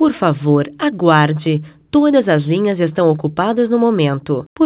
Por favor, aguarde. Todas as linhas estão ocupadas no momento.